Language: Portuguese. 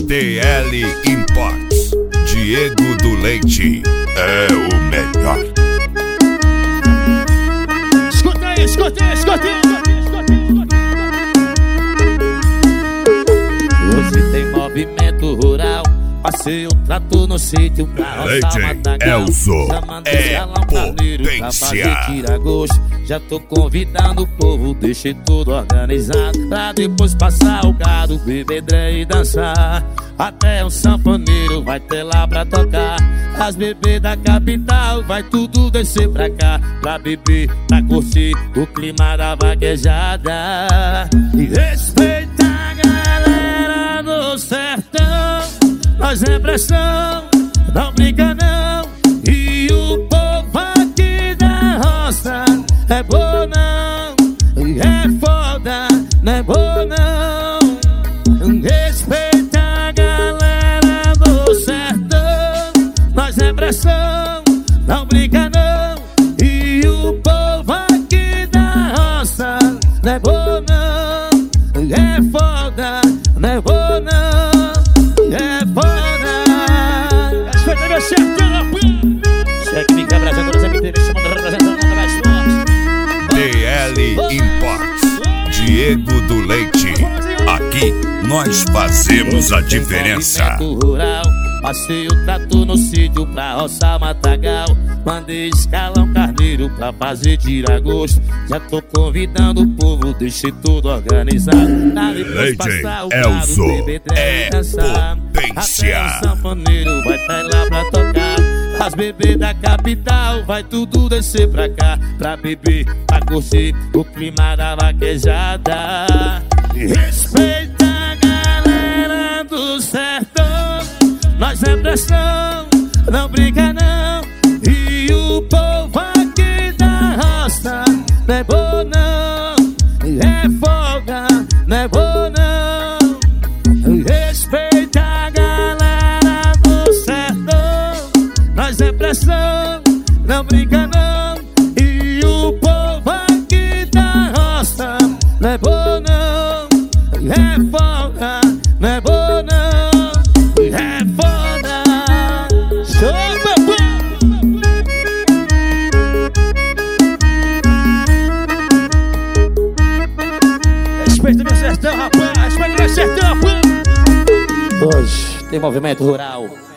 DL Imports, Diego do Leite é o melhor. Escuta aí, escuta aí, escuta aí. Hoje tem movimento rural, passei um trator no sítio pra roçar matagal. Chamando o salão carneiro pra fazer tira-gosto. Já tô convidando o povo, deixei tudo organizado pra depois passar o gado, beber dré e dançar. Até um sanfoneiro vai ter lá pra tocar. As bebês da capital vai tudo descer pra cá, pra beber, pra curtir o clima da vaquejada. E respeita a galera do sertão, nós é pressão, não brinca não. E o povo aqui da roça é bom não, é foda, não é bom não. Respeita a galera do sertão, nós é pressão, não brinca não. E o povo aqui da roça não é bom não, é foda, não é bom não, é foda. Respeita meu sertão, Técnica Brasil, todas as MTV chamando representando mais forte. DL Imports, Diego do Leite. Aqui nós fazemos a diferença. Rural, passei o trator no sítio pra roçar matagal. Mandei escalão carneiro pra fazer tira-gosto. Já tô convidando o povo, deixei tudo organizado. Pra depois passar o carro, beber dré e dançar. Até o sanfoneiro vai tá lá pra tocar. As bebês da capital vai tudo descer pra cá, pra beber, pra curtir o clima da vaquejada. Respeita a galera do sertão, nós é pressão, não brinca não. E o povo aqui da roça não é bom não, é folga, não é bom não. Respeita a galera do sertão, nós é pressão, não brinca não. E o povo aqui da roça não é bom não, é foda, não é bom não, é foda. Show, papai! Respeita meu sertão, rapaz. Respeita meu sertão, rapaz. Hoje tem movimento rural.